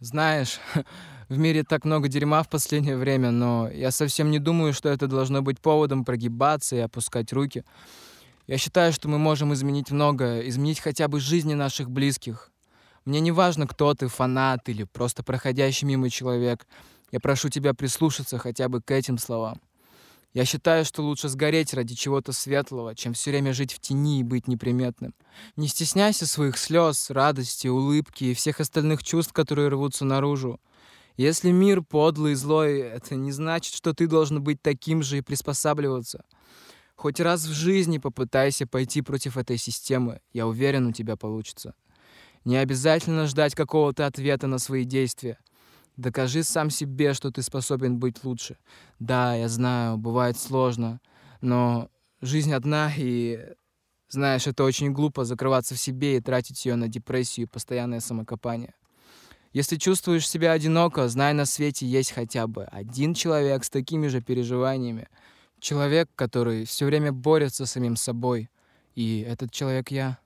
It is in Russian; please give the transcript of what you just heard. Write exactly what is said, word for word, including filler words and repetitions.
Знаешь, в мире так много дерьма в последнее время, но я совсем не думаю, что это должно быть поводом прогибаться и опускать руки. Я считаю, что мы можем изменить многое, изменить хотя бы жизни наших близких. Мне не важно, кто ты, фанат или просто проходящий мимо человек. Я прошу тебя прислушаться хотя бы к этим словам. Я считаю, что лучше сгореть ради чего-то светлого, чем все время жить в тени и быть неприметным. Не стесняйся своих слез, радости, улыбки и всех остальных чувств, которые рвутся наружу. Если мир подлый и злой, это не значит, что ты должен быть таким же и приспосабливаться. Хоть раз в жизни попытайся пойти против этой системы. Я уверен, у тебя получится. Не обязательно ждать какого-то ответа на свои действия. Докажи сам себе, что ты способен быть лучше. Да, я знаю, бывает сложно, но жизнь одна, и, знаешь, это очень глупо закрываться в себе и тратить ее на депрессию и постоянное самокопание. Если чувствуешь себя одиноко, знай, на свете есть хотя бы один человек с такими же переживаниями. Человек, который все время борется с самим собой. И этот человек я.